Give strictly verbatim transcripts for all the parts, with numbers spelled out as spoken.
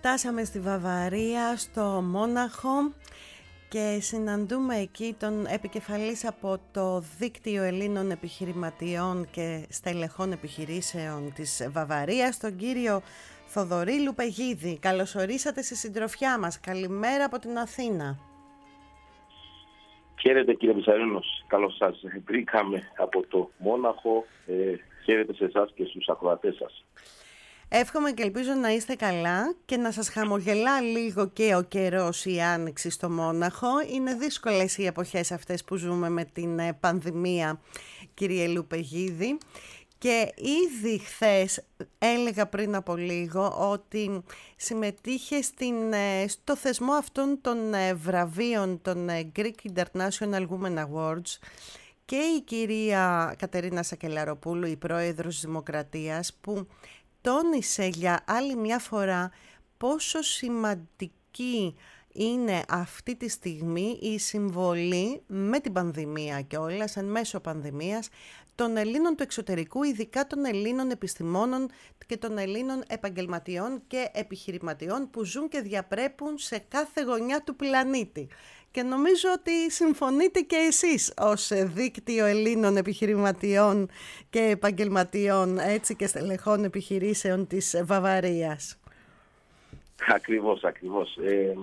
Φτάσαμε στη Βαβαρία, στο Μόναχο και συναντούμε εκεί τον επικεφαλής από το Δίκτυο Ελλήνων Επιχειρηματιών και Στελεχών Επιχειρήσεων της Βαβαρίας, τον κύριο Θοδωρή Λουπεγίδη. Καλώς ορίσατε στη συντροφιά μας. Καλημέρα από την Αθήνα. Χαίρετε κύριε Βυσαρίνος, καλώς σας βρήκαμε από το Μόναχο. Ε, χαίρετε σε εσάς και στους ακροατές σας. Εύχομαι και ελπίζω να είστε καλά και να σας χαμογελά λίγο και ο καιρός, η άνοιξη στο Μόναχο. Είναι δύσκολες οι εποχές αυτές που ζούμε με την πανδημία, κύριε Λουπεγίδη. Και ήδη χθες έλεγα πριν από λίγο ότι συμμετείχε στην, στο θεσμό αυτών των βραβείων των Greek International Women Awards και η κυρία Κατερίνα Σακελαροπούλου, η πρόεδρος της Δημοκρατίας, που τόνισε για άλλη μια φορά πόσο σημαντική είναι αυτή τη στιγμή η συμβολή με την πανδημία και όλας εν μέσω πανδημίας των Ελλήνων του εξωτερικού, ειδικά των Ελλήνων επιστημόνων και των Ελλήνων επαγγελματιών και επιχειρηματιών που ζουν και διαπρέπουν σε κάθε γωνιά του πλανήτη. Και νομίζω ότι συμφωνείτε και εσείς ως Δίκτυο Ελλήνων Επιχειρηματιών και Επαγγελματιών, έτσι, και Στελεχών Επιχειρήσεων της Βαβαρίας. Ακριβώς, ακριβώς. Ε,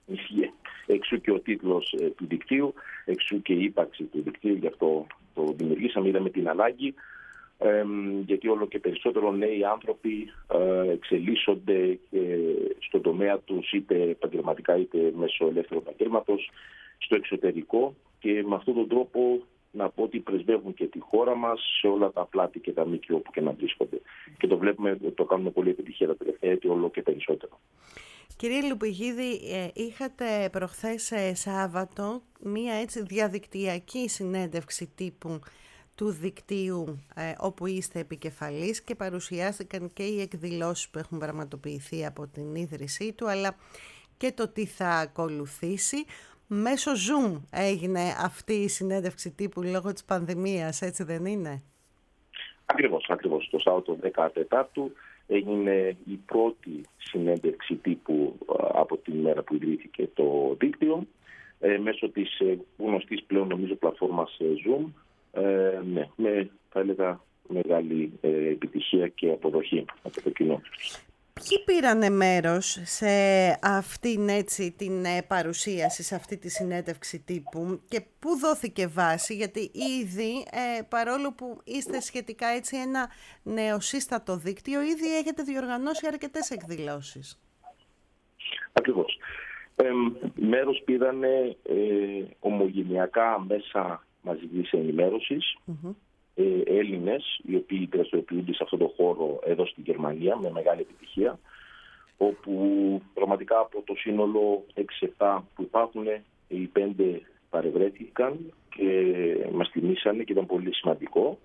εξού και ο τίτλος ε, του δικτύου, εξού και η ύπαρξη του δικτύου, γι' αυτό το δημιουργήσαμε, είδαμε την ανάγκη, ε, γιατί όλο και περισσότερο νέοι άνθρωποι ε, εξελίσσονται ε, στον τομέα τους, είτε επαγγελματικά είτε μέσω ελεύθερου επαγγέλματος, στο εξωτερικό, και με αυτόν τον τρόπο να πω ότι πρεσβεύουν και τη χώρα μας σε όλα τα πλάτη και τα μήκη όπου και να βρίσκονται. Και το βλέπουμε, το κάνουμε πολύ επιτυχία τα τελευταία έτη, όλο και περισσότερο. Κύριε Λουπεγίδη, είχατε προχθές Σάββατο μία έτσι διαδικτυακή συνέντευξη τύπου του δικτύου όπου είστε επικεφαλής και παρουσιάστηκαν και οι εκδηλώσεις που έχουν πραγματοποιηθεί από την ίδρυσή του, αλλά και το τι θα ακολουθήσει. Μέσω Zoom έγινε αυτή η συνέντευξη τύπου λόγω της πανδημίας, έτσι δεν είναι? Ακριβώς, ακριβώς. Το Σάββατο δεκατέταρτο έγινε η πρώτη συνέντευξη τύπου από την μέρα που ιδρύθηκε το δίκτυο, ε, μέσω της γνωστής πλέον νομίζω πλατφόρμας Zoom, ε, ναι, με, θα έλεγα, μεγάλη ε, επιτυχία και αποδοχή από το κοινό. Ποιοι πήρανε μέρος σε αυτήν, έτσι, την παρουσίαση, σε αυτή τη συνέντευξη τύπου, και πού δόθηκε βάση, γιατί ήδη ε, παρόλο που είστε σχετικά έτσι ένα νεοσύστατο δίκτυο, ήδη έχετε διοργανώσει αρκετές εκδηλώσεις. Ακριβώς. Ε, μέρος πήρανε ε, ομογενειακά μέσα μαζικής ενημέρωσης, mm-hmm. ε, Έλληνες, οι οποίοι δραστηριοποιούνται σε αυτόν τον χώρο εδώ στη Γερμανία με μεγάλη επιτυχία, όπου πραγματικά από το σύνολο έξι εφτά που υπάρχουν, οι πέντε παρευρέθηκαν και μας τιμήσανε και ήταν πολύ σημαντικό.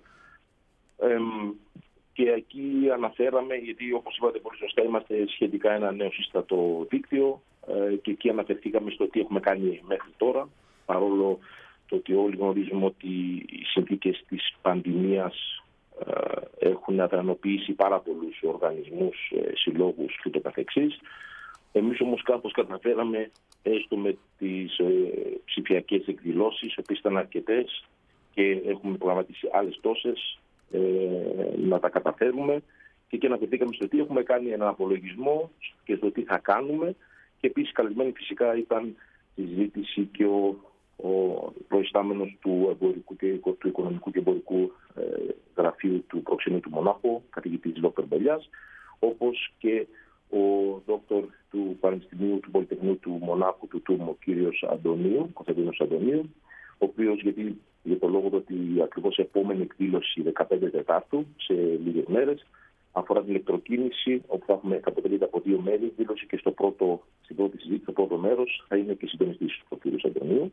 Ε, και εκεί αναφέραμε, γιατί όπως είπατε πολύ σωστά, είμαστε σχετικά ένα νέο σύστατο δίκτυο, ε, και εκεί αναφερθήκαμε στο τι έχουμε κάνει μέχρι τώρα, παρόλο το ότι όλοι γνωρίζουμε ότι οι συνθήκες της πανδημίας ε, έχουν αδρανοποιήσει πάρα πολλούς οργανισμούς, ε, συλλόγους και το καθεξής. Εμείς όμως κάπως καταφέραμε, έστω με τις ε, ψηφιακές εκδηλώσεις, οι οποίες ήταν αρκετές και έχουμε προγραμματίσει άλλες τόσες, ε, να τα καταφέρουμε, και εκεί αναφερθήκαμε στο τι έχουμε κάνει, έναν απολογισμό και στο τι θα κάνουμε, και επίσης καλεσμένοι φυσικά ήταν η συζήτηση και ο ο προϊστάμενος του, εμπορικού και, του Οικονομικού και Εμπορικού ε, Γραφείου του Προξενείου του Μονάχου, καθηγητής Δόκτωρ Μπελιάς, όπως και ο δόκτωρ του Πανεπιστημίου του Πολυτεχνείου του Μονάχου του ΤΟΥΜ, ο κύριος Αντωνίου, Κωνσταντίνος Αντωνίου, ο οποίος, γιατί για το λόγο ότι ακριβώς η επόμενη εκδήλωση δεκαπέντε Τετάρτου, σε λίγες μέρες, αφορά την ηλεκτροκίνηση, όπου θα έχουμε αποτελείται από δύο μέρη εκδήλωση, και στο πρώτο, στην πρώτη συζήτηση, στο πρώτο μέρος, θα είναι και συντονιστής ο κύριος Αντωνίου.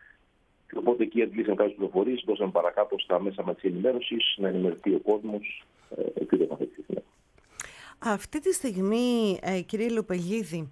Οπότε εκεί αντλήσαμε κάποιες πληροφορίες, δώσαμε παρακάτω στα μέσα μας της ενημέρωσης, να ενημερωθεί ο κόσμος ε, και το καθεξής. Αυτή τη στιγμή, ε, κύριε Λουπεγίδη,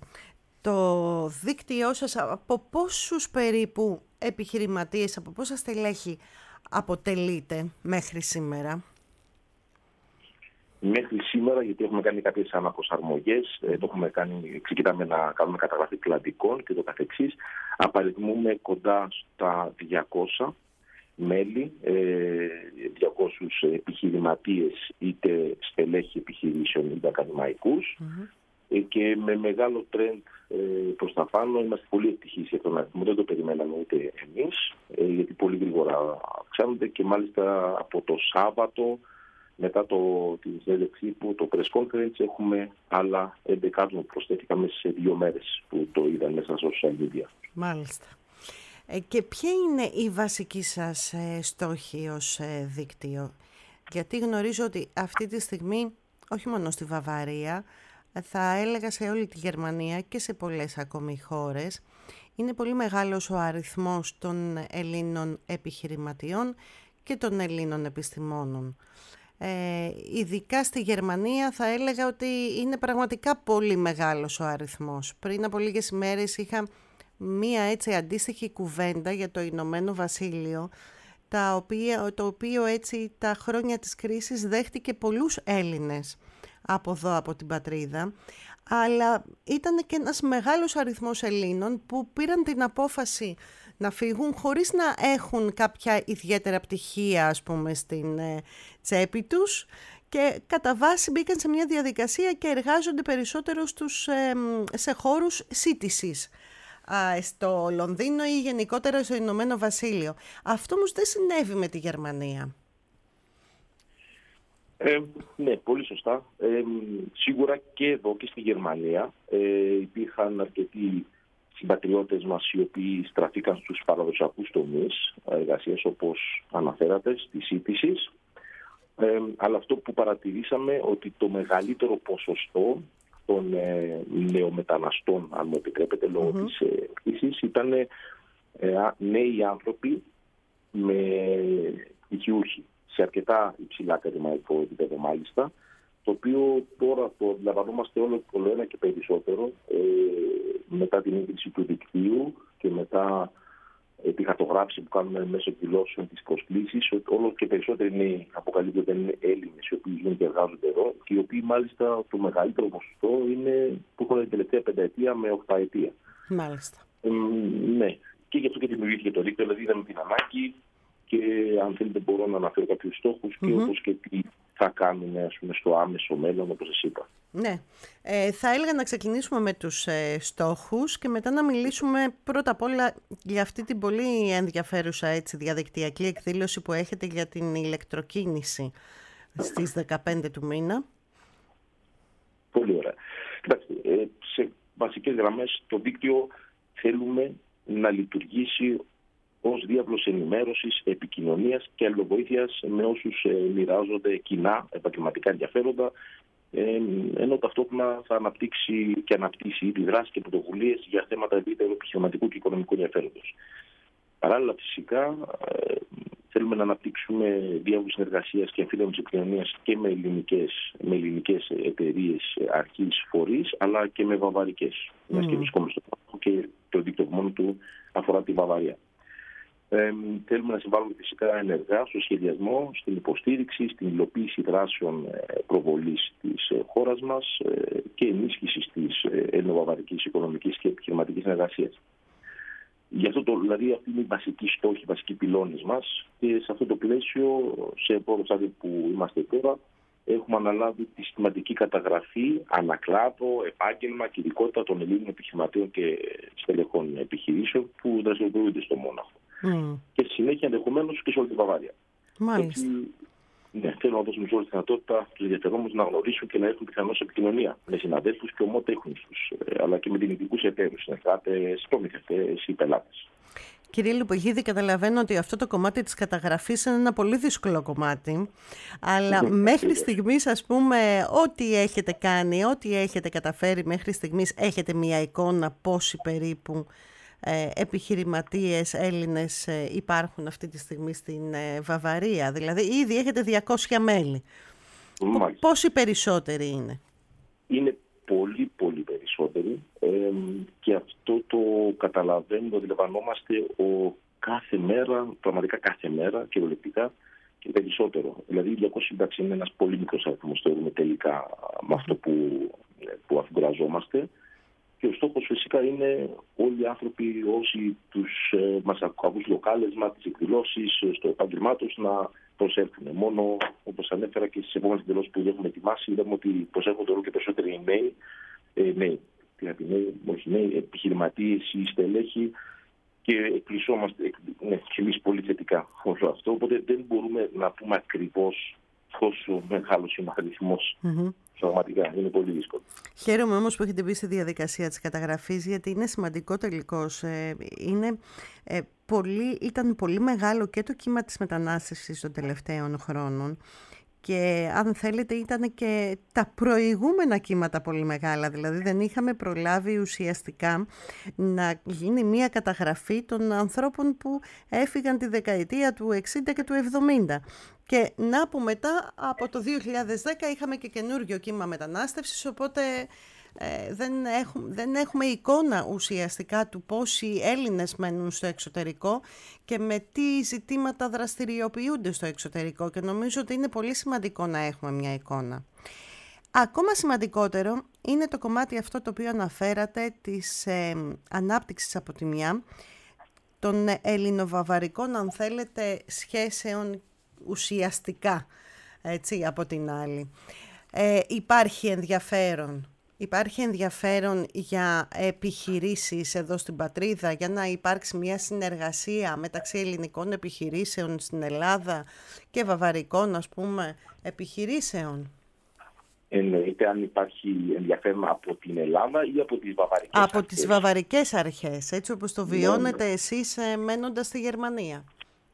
το δίκτυό σας από πόσους περίπου επιχειρηματίες, από πόσα στελέχη αποτελείται μέχρι σήμερα? Μέχρι σήμερα, γιατί έχουμε κάνει κάποιες αναπροσαρμογές, ε, το έχουμε κάνει, ξεκινάμε να κάνουμε καταγραφή κλαδικών και το καθεξής, απαριθμούμε κοντά στα διακόσια μέλη, ε, διακόσιους επιχειρηματίες, είτε στελέχη επιχειρήσεων είτε ακαδημαϊκούς, mm-hmm. ε, και με μεγάλο τρέντ ε, προς τα πάνω. Είμαστε πολύ ευτυχείς για τον αριθμό, δεν το περιμέναμε ούτε εμείς, ε, γιατί πολύ γρήγορα αυξάνονται και μάλιστα από το Σάββατο, μετά το, τη συνέντευξη που το press conference, έχουμε άλλα έντεκα άτομα που προσθέθηκαν μέσα σε δύο μέρες που το είδαν μέσα στα social media. Μάλιστα. Ε, και ποια είναι η βασική σας ε, στόχη ως ε, δίκτυο? Γιατί γνωρίζω ότι αυτή τη στιγμή, όχι μόνο στη Βαβαρία, θα έλεγα σε όλη τη Γερμανία και σε πολλές ακόμη χώρες, είναι πολύ μεγάλος ο αριθμός των Ελλήνων επιχειρηματιών και των Ελλήνων επιστημόνων. Ε, ειδικά στη Γερμανία θα έλεγα ότι είναι πραγματικά πολύ μεγάλος ο αριθμός. Πριν από λίγες ημέρες είχα μία έτσι αντίστοιχη κουβέντα για το Ηνωμένο Βασίλειο, τα οποία, το οποίο έτσι τα χρόνια της κρίσης δέχτηκε πολλούς Έλληνες από εδώ, από την πατρίδα, αλλά ήταν και ένας μεγάλος αριθμός Ελλήνων που πήραν την απόφαση να φύγουν χωρίς να έχουν κάποια ιδιαίτερα πτυχία, ας πούμε, στην ε, τσέπη τους, και κατά βάση μπήκαν σε μια διαδικασία και εργάζονται περισσότερο στους, ε, σε χώρους σύντησης, στο Λονδίνο ή γενικότερα στο Ηνωμένο Βασίλειο. Αυτό όμως δεν συνέβη με τη Γερμανία. Ε, ναι, πολύ σωστά. Ε, σίγουρα και εδώ και στη Γερμανία ε, υπήρχαν αρκετοί συμπατριώτες μας οι οποίοι στραφήκαν στους παραδοσιακούς τομείς εργασίας, όπως αναφέρατε, στη σύντηση. Ε, αλλά αυτό που παρατηρήσαμε, ότι το μεγαλύτερο ποσοστό των ε, νεομεταναστών, αν μου επιτρέπετε, λόγω mm-hmm. της ε, κρίσης, ήταν ε, νέοι άνθρωποι με πτυχιούχοι, σε αρκετά υψηλά ακαδημαϊκό επίπεδο μάλιστα, το οποίο τώρα το αντιλαμβανόμαστε όλο, όλο ένα και περισσότερο ε, μετά την ίδρυση του δικτύου και μετά ε, τη χαρτογράφηση που κάνουμε μέσω εκδηλώσεων της προσκλήσης, όλο και περισσότεροι νέοι αποκαλύπτονται είναι Έλληνες οι οποίοι ζουν και εργάζονται εδώ και οι οποίοι μάλιστα το μεγαλύτερο ποσοστό είναι που έχουν την τελευταία πενταετία με οχταετία. Μάλιστα. Ε, ναι, και γι' αυτό και δημιουργήθηκε το δίκτυο, δηλαδή είδαμε την ανάγκη. Και αν θέλετε μπορώ να αναφέρω κάποιους στόχους και mm-hmm. όπως και τι θα κάνουμε, ας πούμε, στο άμεσο μέλλον, όπως σας είπα. Ναι. Ε, θα έλεγα να ξεκινήσουμε με τους ε, στόχους και μετά να μιλήσουμε πρώτα απ' όλα για αυτή την πολύ ενδιαφέρουσα έτσι, διαδικτυακή εκδήλωση που έχετε για την ηλεκτροκίνηση στις δεκαπέντε του μήνα. Πολύ ωραία. Κοιτάξτε, ε, σε βασικές γραμμές το δίκτυο θέλουμε να λειτουργήσει ως διάβλος ενημέρωσης, επικοινωνίας και αλληλοβοήθειας με όσους ε, μοιράζονται κοινά επαγγελματικά ενδιαφέροντα, ε, ενώ ταυτόχρονα θα αναπτύξει και αναπτύσσει ήδη δράσεις και πρωτοβουλίες για θέματα ευρύτερου επιχειρηματικού και οικονομικού ενδιαφέροντος. Παράλληλα, φυσικά, ε, θέλουμε να αναπτύξουμε διάβλους συνεργασίας και εμφύλιων επικοινωνίας και με ελληνικές, με ελληνικές εταιρείες, αρχής, φορείς, αλλά και με βαβαρικές. Mm. Μας και βρισκόμαστε στο και το δίκτυο μόνο του αφορά τη Βαβαρία. Ε, θέλουμε να συμβάλλουμε φυσικά ενεργά στο σχεδιασμό, στην υποστήριξη, στην υλοποίηση δράσεων προβολής της χώρας μας και ενίσχυσης της ελληνοβαβαρικής οικονομικής και επιχειρηματικής συνεργασίας. Γι' αυτό το, δηλαδή αυτή είναι η βασική στόχη, οι βασικοί πυλώνες μας και σε αυτό το πλαίσιο, σε πρώτο στάδιο που είμαστε τώρα, έχουμε αναλάβει τη συστηματική καταγραφή, ανακλάδο, επάγγελμα και ειδικότητα των Ελλήνων επιχειρηματίων και στελεχών επιχειρήσεων που δραστηριοποιούνται στο Μόναχο. Mm. Και στη συνέχεια ενδεχομένως και σε όλη την Βαβαρία. Μάλιστα. Έτσι, ναι, θέλω να δώσουμε σε όλη τη δυνατότητα τους ενδιαφερόμενους να γνωρίσουν και να έχουν πιθανώς επικοινωνία με συναδέλφους και ομοτέχνους τους, αλλά και με δυνητικούς εταίρους, συνεργάτες, προμηθευτές ή πελάτες. Κύριε Λιπογίδη, καταλαβαίνω ότι αυτό το κομμάτι της καταγραφής είναι ένα πολύ δύσκολο κομμάτι, αλλά μέχρι στιγμής, ας πούμε, ό,τι έχετε κάνει, ό,τι έχετε καταφέρει μέχρι στιγμής, έχετε μια εικόνα πόσοι περίπου ε, επιχειρηματίες Έλληνες ε, υπάρχουν αυτή τη στιγμή στην ε, Βαβαρία. Δηλαδή, ήδη έχετε διακόσια μέλη. Μάλιστα. Πόσοι περισσότεροι είναι? Είναι πολύ, πολύ περισσότεροι ε, και αυτό το καταλαβαίνουμε, το αντιλαμβανόμαστε ο κάθε μέρα, πραγματικά κάθε μέρα κυριολεκτικά και περισσότερο. Δηλαδή διακόσιοι σύνταξη είναι ένας πολύ μικρός αριθμός, θεωρούμε τελικά, με αυτό που, που αφουγκραζόμαστε. Και ο στόχος φυσικά είναι όλοι οι άνθρωποι, όσοι τους ε, μας ακούν στο κάλεσμα, τις εκδηλώσεις, στο επάγγελμά τους, να προσέλθουν. Μόνο, όπως ανέφερα και στις επόμενες εκδηλώσεις που έχουμε ετοιμάσει, είδαμε ότι προσέχονται όλο και περισσότεροι νέοι, ε, νέοι, δηλαδή νέοι, όχι νέοι, επιχειρηματίες ή στελέχοι, και εκπλησόμαστε ναι, και εμείς πολύ θετικά όλο αυτό. Οπότε δεν μπορούμε να πούμε ακριβώς πόσο μεγάλος είναι ο αριθμός. Mm-hmm. Πραγματικά είναι πολύ δύσκολο. Χαίρομαι όμως που έχετε μπει στη διαδικασία της καταγραφής, γιατί είναι σημαντικό τελικώς. Ε, είναι, ε, πολύ, ήταν πολύ μεγάλο και το κύμα της μετανάστευσης των τελευταίων χρόνων. Και αν θέλετε ήταν και τα προηγούμενα κύματα πολύ μεγάλα, δηλαδή δεν είχαμε προλάβει ουσιαστικά να γίνει μια καταγραφή των ανθρώπων που έφυγαν τη δεκαετία του εξήντα και του εβδομήντα. Και να που μετά από το δύο χιλιάδες δέκα είχαμε και καινούργιο κύμα μετανάστευσης, οπότε ε, δεν, έχουμε, δεν έχουμε εικόνα ουσιαστικά του πόσοι Έλληνες μένουν στο εξωτερικό και με τι ζητήματα δραστηριοποιούνται στο εξωτερικό, και νομίζω ότι είναι πολύ σημαντικό να έχουμε μια εικόνα. Ακόμα σημαντικότερο είναι το κομμάτι αυτό το οποίο αναφέρατε της ε, ανάπτυξης από τη μια των ελληνοβαβαρικών, αν θέλετε, σχέσεων ουσιαστικά, έτσι, από την άλλη. Ε, υπάρχει ενδιαφέρον. Υπάρχει ενδιαφέρον για επιχειρήσεις εδώ στην πατρίδα, για να υπάρξει μια συνεργασία μεταξύ ελληνικών επιχειρήσεων στην Ελλάδα και βαβαρικών, ας πούμε, επιχειρήσεων. Εννοείται αν υπάρχει ενδιαφέρον από την Ελλάδα ή από τις βαβαρικές από αρχές. Από τις βαβαρικές αρχές, έτσι όπως το βιώνετε ναι. εσείς μένοντας στη Γερμανία.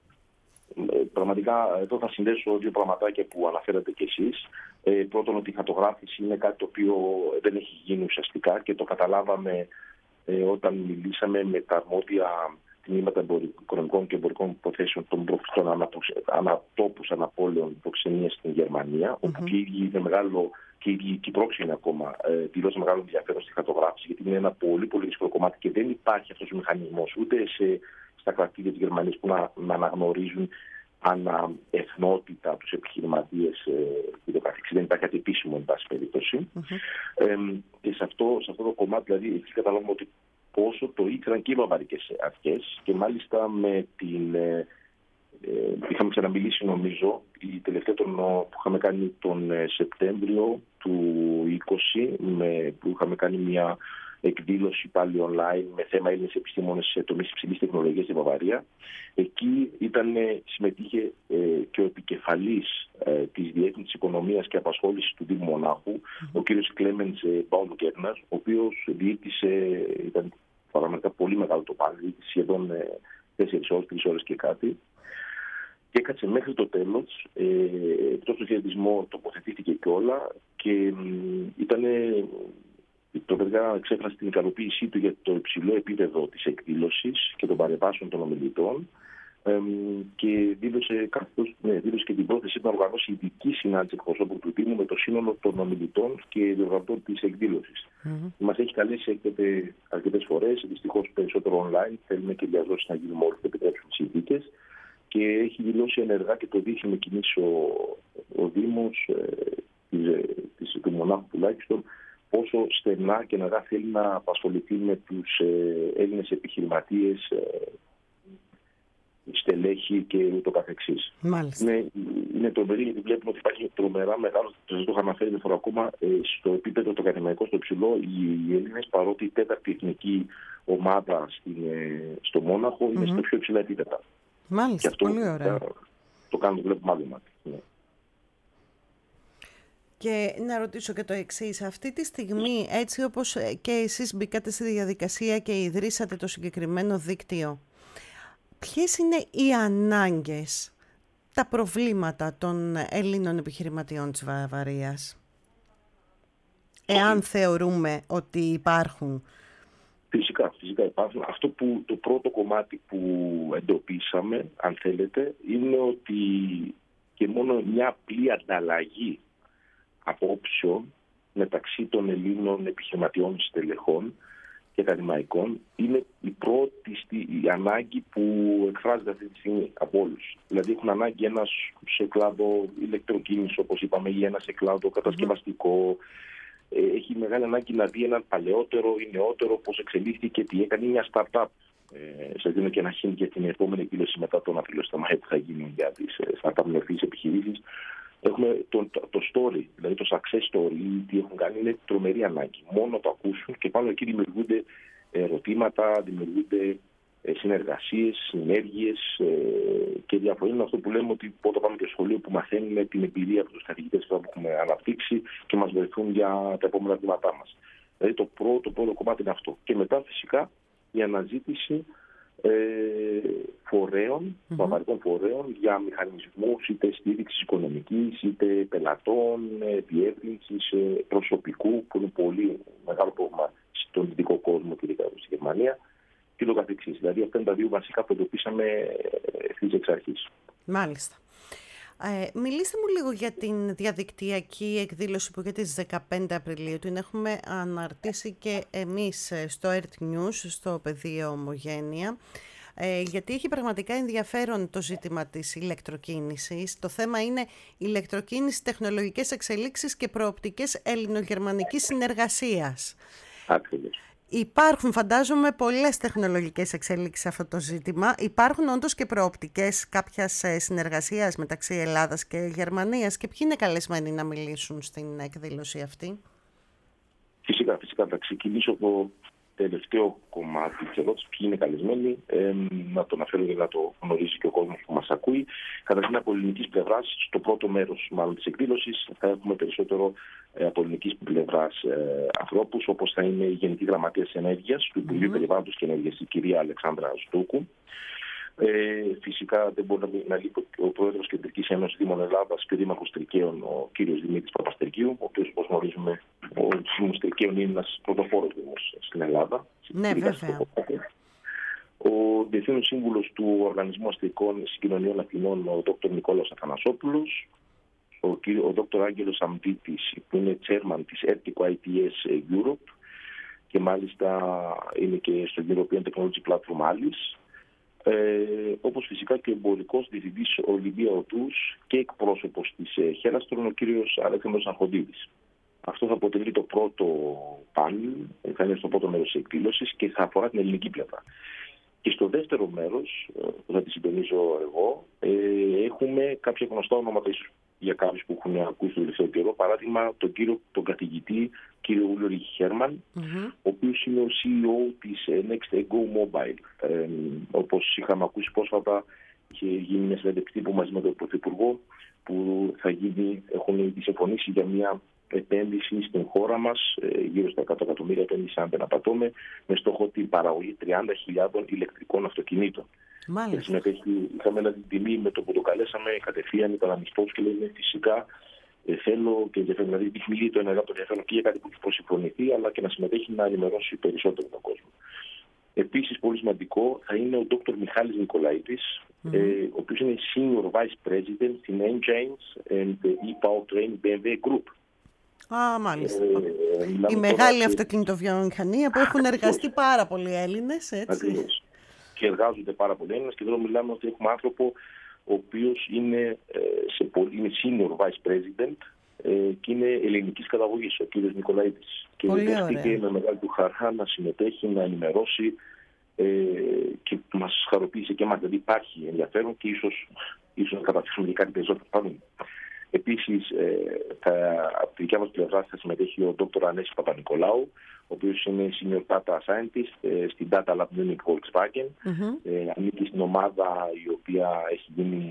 Πραγματικά εδώ θα συνδέσω δύο πραγματάκια που αναφέρατε κι εσείς. Ε, πρώτον, ότι η χαρτογράφηση είναι κάτι το οποίο δεν έχει γίνει ουσιαστικά και το καταλάβαμε ε, όταν μιλήσαμε με τα αρμόδια τμήματα οικονομικών και εμπορικών υποθέσεων των, των ανατόπους αναπόλεων προξενίας στην Γερμανία, mm-hmm. όπου και οι ίδιοι είναι μεγάλο, και οι ίδιοι οι πρόξενοι ακόμα ε, δηλώσαν μεγάλο ενδιαφέρον στη χαρτογράφηση, γιατί είναι ένα πολύ πολύ δύσκολο κομμάτι και δεν υπάρχει αυτός ο μηχανισμός ούτε σε, στα κρατήρια της Γερμανίας που να, να αναγνωρίζουν ανά εθνότητα τους επιχειρηματίες ε, και το καθεξής. Δεν υπάρχει κάτι επίσημο, εν πάση περίπτωση. Mm-hmm. Ε, και σε αυτό, σε αυτό το κομμάτι, δηλαδή, εκεί καταλάβουμε ότι πόσο το ήξεραν και οι βαβαρικές αρχές, και μάλιστα με την. Ε, ε, είχαμε ξαναμιλήσει, νομίζω, η τελευταία τον, που είχαμε κάνει τον Σεπτέμβριο του είκοσι, με, που είχαμε κάνει μια εκδήλωση πάλι online με θέμα Έλληνες επιστήμονες σε τομείς υψηλής τεχνολογίας στη Βαβαρία. Εκεί ήταν, συμμετείχε ε, και ο επικεφαλής ε, της Διεύθυνσης Οικονομίας και Απασχόλησης του Δήμου Μονάχου, mm-hmm. ο κύριος Κλέμενς Μπάουμγκέρνερ, ο οποίος διοίκησε, ήταν πραγματικά πολύ μεγάλο το πάνελ, διοίκησε σχεδόν ε, τέσσερις ώρες, τρεις ώρες και κάτι. Και έκατσε μέχρι το τέλος, ε, εκτός του χαιρετισμό τοποθετήθηκε και όλα, και ε, ήταν. Το παιδιά εξέφρασε την ικανοποίησή του για το υψηλό επίπεδο της εκδήλωσης και των παρεμβάσεων των ομιλητών ε, και δήλωσε, καθώς, ναι, δήλωσε και την πρόθεση να οργανώσει ειδική συνάντηση εκπροσώπων του Δήμου με το σύνολο των ομιλητών και διοργανωτών της εκδήλωσης. Mm-hmm. Μας έχει καλέσει αρκετές φορές, δυστυχώς περισσότερο online, θέλουμε και διαδόσεις να γίνουμε όλοι, δεν επιτρέψουν τις συνθήκες, και έχει δηλώσει ενεργά και το δείχνει με κινήσεις ο, ο Δήμος ε, της, της, του Μονάχου τουλάχιστον, πόσο στενά και ενεργά θέλει να απασχοληθεί με τους ε, Έλληνες επιχειρηματίες, ε, στελέχη και ούτω καθεξής. Μάλιστα. Είναι, είναι τρομερή, γιατί βλέπουμε ότι υπάρχει τρομερά μεγάλο, το είχα αναφέρει μια φορά ακόμα, ε, στο επίπεδο το ακαδημαϊκό, στο υψηλό, οι, οι Έλληνες, παρότι η τέταρτη εθνική ομάδα στην, ε, στο Μόναχο είναι mm-hmm. στο πιο υψηλά επίπεδα. Μάλιστα, και αυτό, πολύ ωραία. Το, το κάνουμε, το βλέπουμε άλλο μάτι. Ναι. Και να ρωτήσω και το εξής, αυτή τη στιγμή, έτσι όπως και εσείς μπήκατε στη διαδικασία και ιδρύσατε το συγκεκριμένο δίκτυο, ποιες είναι οι ανάγκες, τα προβλήματα των Ελλήνων επιχειρηματιών της Βαβαρίας, εάν θεωρούμε ότι υπάρχουν? Φυσικά, φυσικά υπάρχουν. Αυτό που το πρώτο κομμάτι που εντοπίσαμε, αν θέλετε, είναι ότι και μόνο μια απλή ανταλλαγή απόψεων μεταξύ των Ελλήνων επιχειρηματιών στελεχών και ακαδημαϊκών είναι η πρώτη η ανάγκη που εκφράζεται αυτή τη στιγμή από όλους. Δηλαδή έχουν ανάγκη ένας σε κλάδο ηλεκτροκίνηση, όπως είπαμε, ή ένα σε κλάδο κατασκευαστικό. Mm. Έχει μεγάλη ανάγκη να δει έναν παλαιότερο ή νεότερο πώς εξελίχθηκε, τι έκανε μια startup. Ε, σας δίνω και ένα hint για την επόμενη εκδήλωση μετά τον Απρίλιο στα ΜΑΕ που θα γίνει για τις startup νεοφυείς επιχειρήσεις. Έχουμε το, το, το story, δηλαδή το success story, τι έχουν κάνει, είναι τρομερή ανάγκη. Μόνο το ακούσουν και πάνω εκεί δημιουργούνται ερωτήματα, δημιουργούνται συνεργασίες, συνέργειες ε, και διαφορετικά είναι αυτό που λέμε ότι όταν πάμε και στο σχολείο που μαθαίνουμε την εμπειρία από τους καθηγητές που έχουμε αναπτύξει και μας βοηθούν για τα επόμενα βήματά μας. Δηλαδή το πρώτο, το πρώτο κομμάτι είναι αυτό. Και μετά φυσικά η αναζήτηση ε, φορέων, mm-hmm. βαβαρικών φορέων για μηχανισμούς είτε στήριξης οικονομικής, είτε πελατών, ε, διεύρυνσης ε, προσωπικού που είναι πολύ μεγάλο πρόβλημα στον δυτικό κόσμο και ειδικά στη Γερμανία και το καθεξής. Δηλαδή αυτά είναι τα δύο βασικά που εντοπίσαμε ευθύς εξ αρχής. Μάλιστα. Ε, μιλήστε μου λίγο για την διαδικτυακή εκδήλωση που για τις δεκαπέντε Απριλίου την έχουμε αναρτήσει και εμείς στο Earth News, στο πεδίο Ομογένεια, ε, γιατί έχει πραγματικά ενδιαφέρον το ζήτημα της ηλεκτροκίνησης. Το θέμα είναι ηλεκτροκίνηση, τεχνολογικές εξελίξεις και προοπτικές ελληνογερμανικής συνεργασίας. Ακριβώς. Υπάρχουν, φαντάζομαι, πολλές τεχνολογικές εξέλιξεις σε αυτό το ζήτημα. Υπάρχουν όντως και προοπτικές κάποιας συνεργασίας μεταξύ Ελλάδας και Γερμανίας και ποιοι είναι καλεσμένοι να μιλήσουν στην εκδήλωση αυτή? Φυσικά, φυσικά. Θα ξεκινήσω από το τελευταίο κομμάτι της ερώτησης, ποιοι είναι καλεσμένοι, ε, να το αναφέρω για να το γνωρίζει και ο κόσμος που μας ακούει. Καταρχήν από ελληνικής πλευράς, στο πρώτο μέρος μάλλον της εκδήλωσης, θα έχουμε περισσότερο ε, από ελληνικής πλευράς ε, ανθρώπους, όπως θα είναι η Γενική Γραμματείας Ενέργειας του Υπουργείου mm-hmm. Περιβάλλοντος και Ενέργειας, η κυρία Αλεξάνδρα Στούκου. Ε, φυσικά δεν μπορεί να λείπει ο Πρόεδρος Κεντρικής Ένωσης Δήμων Ελλάδας και ο Δήμαρχος Τρικαίων, ο κύριος Δημήτρης Παπαστεργίου, ο οποίος, όπως γνωρίζουμε, ο Δήμος Τρικαίων είναι ένας πρωτοφόρος δήμος στην Ελλάδα. Ναι, βέβαια. Ο Διευθύνων Σύμβουλος του Οργανισμού Αστικών Συγκοινωνιών Αθηνών, ο Δόκτωρ Νικόλαος Αθανασόπουλος, ο, ο Δόκτωρ Άγγελος Αμβίτης, που είναι chairman της Ertico άι τι ες Europe και μάλιστα είναι και στο European Technology Platform Alice. Ε, όπως φυσικά και ο εμπορικός διευθυντής Ολυμπία Οτούς και εκπρόσωπος της ε, Χέραστρον, ο κύριος Αλέξανδρος Αρχοντίδης. Αυτό θα αποτελεί το πρώτο πάνελ, θα είναι στο πρώτο μέρος της εκδήλωσης και θα αφορά την ελληνική πλευρά. Και στο δεύτερο μέρος, που θα τη συντονίζω εγώ, ε, έχουμε κάποια γνωστά ονόματα ίσως για κάποιους που έχουν ακούσει το τελευταίο καιρό. Παράδειγμα, τον κύριο, τον καθηγητή, κύριο Ούλρich Χέρμαν, mm-hmm. ο οποίος είναι ο σι ι ο της Next Go Mobile. Ε, όπως είχαμε ακούσει πρόσφατα, είχε γίνει μια συνέντευξη τύπου μαζί με τον Πρωθυπουργό, που θα γίνει, έχουν ήδη συμφωνήσει για μια επένδυση στην χώρα μας, γύρω στα εκατό εκατομμύρια επένδυση, αν δεν απατώμε, με στόχο την παραγωγή τριάντα χιλιάδων ηλεκτρικών αυτοκινήτων. Μάλιστα. Και συμμετέχει, είχαμε ένα τιμή με το που το καλέσαμε, κατευθείαν ήταν ανοιχτός και λέει φυσικά ε, θέλω και ενδιαφέρον, δηλαδή δείχνει το ενεργά το ενδιαφέρον και για κάτι που έχει προσυμφωνηθεί, αλλά και να συμμετέχει να ενημερώσει περισσότερο τον κόσμο. Επίσης, πολύ σημαντικό θα είναι ο Δόκτωρ Μιχάλης Νικολαίδης, mm-hmm. ε, ο οποίος είναι Senior Vice President στην Engines and E-Powertrain μπι εμ ντάμπλιου Group. Α, μάλιστα. Ε, η μεγάλη αυτοκινητοβιομηχανία που έχουν εργαστεί πάρα πολλοί Έλληνες, έτσι. Ακριβώς. Και εργάζονται πάρα πολλοί Έλληνες και εδώ μιλάμε ότι έχουμε άνθρωπο ο οποίος είναι, σε πολύ, είναι Senior Vice President ε, και είναι ελληνικής καταγωγής, ο κύριος Νικολαίδης. Και δεχτήκε με μεγάλη του χαρά να συμμετέχει, να ενημερώσει ε, και μας χαροποίησε και εμάς. Δηλαδή υπάρχει ενδιαφέρον και ίσως, ίσως να καταφέρουμε και κάτι περισσότερο πάνω. Επίσης, ε, θα, από τη δικιά μας πλευρά θα συμμετέχει ο Δόκτωρ Ανέσης Παπα-Νικολάου, ο οποίος είναι Senior Data Scientist ε, στην Data Lab Munich Volkswagen. Mm-hmm. Ε, ανήκει στην ομάδα η οποία έχει γίνει,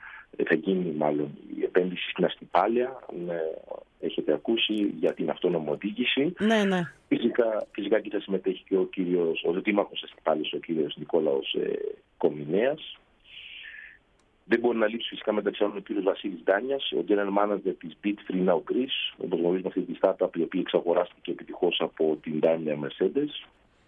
θα γίνει μάλλον η επένδυση στην Αστυπάλαια, αν ε, έχετε ακούσει, για την αυτόνομη οδήγηση. Ναι, ναι. Φυσικά, φυσικά και θα συμμετέχει και ο κύριος, ο δήμαρχος Αστυπάλαιας, ο κύριος Νικόλαος ε, Κομινέας. Δεν μπορεί να λείψει φυσικά μεταξύ άλλων ο κύριος Βασίλης Ντάνιας, ο General Manager της Bit Free Now Greece, όπως γνωρίζουμε αυτή τη startup η οποία εξαγοράστηκε επιτυχώς από την Daimler Mercedes.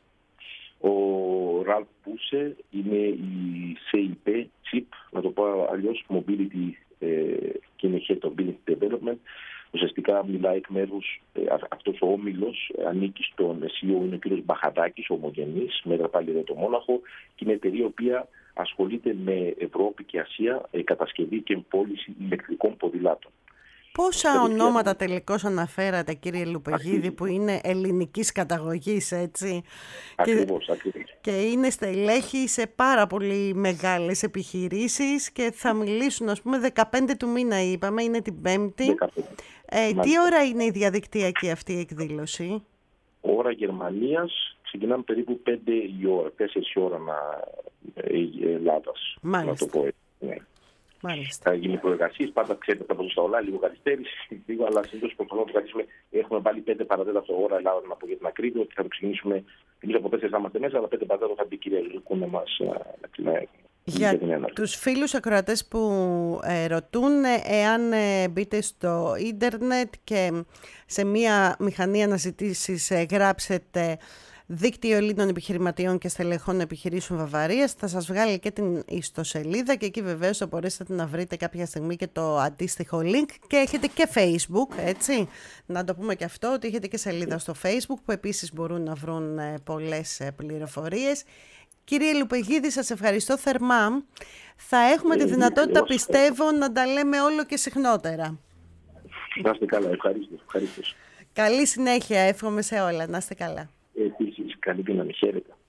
Ο Ραλφ Πούσε είναι η σι άι πι Chip, να το πω αλλιώς, Mobility ε, και είναι Head of Business Development Ουσιαστικά μιλάει εκ μέρους, αυτός ο όμιλος ανήκει στον σι ι ο, είναι ο κ. Μπαχατάκης, ο Ομογενής, μέτρα πάλι εδώ το Μόναχο, και είναι εταιρεία η οποία ασχολείται με Ευρώπη και Ασία, κατασκευή και πώληση ηλεκτρικών ποδηλάτων. Πόσα ονόματα τελικώς αναφέρατε, κύριε Λουπεγίδη, που είναι ελληνικής καταγωγής, έτσι? Ακριβώς, και, ακριβώς. Και είναι στελέχη σε πάρα πολύ μεγάλες επιχειρήσεις και θα μιλήσουν, ας πούμε, δεκαπέντε του μήνα είπαμε, είναι την Πέμπτη. Ε, τι ώρα είναι η διαδικτυακή αυτή η εκδήλωση? Ώρα Γερμανίας, ξεκινάμε περίπου πέντε η ώρα, τέσσερις η ώρα Ελλάδας. Μάλιστα. Να το πω έτσι. Ναι. Μάλιστα. Θα γίνει προεργασίες, πάντα ξέρετε τα ποσοστά όλα, λίγο καθυστέρηση, λίγο, αλλά συνήθως προσπαθούμε να το κρατήσουμε. Έχουμε βάλει πέντε παρατέταρτο ώρα Ελλάδα, να πω για την ακρίβεια, ότι θα το ξεκινήσουμε. Εμείς από τέσσερις θα είμαστε μέσα, αλλά πέντε παρατέταρτο θα μπει η κυρία Λουκού να μας να για τους φίλους ακροατές που ε, ρωτούν, εάν ε, μπείτε στο ίντερνετ και σε μία μηχανή αναζητήσεις ε, γράψετε Δίκτυο Ελλήνων Επιχειρηματιών και Στελεχών Επιχειρήσεων Βαβαρίας, θα σας βγάλει και την ιστοσελίδα και εκεί βεβαίως θα μπορέσετε να βρείτε κάποια στιγμή και το αντίστοιχο link, και έχετε και Facebook, έτσι, να το πούμε και αυτό, ότι έχετε και σελίδα στο Facebook που επίσης μπορούν να βρουν πολλές πληροφορίες. Κύριε Λουπεγίδη, σας ευχαριστώ θερμά. Θα έχουμε τη δυνατότητα, πιστεύω, να τα λέμε όλο και συχνότερα. Να είστε καλά, ευχαριστώ. ευχαριστώ. Καλή συνέχεια, εύχομαι σε όλα. Να είστε καλά. Επίσης, καλή δύναμη, χαίρετε.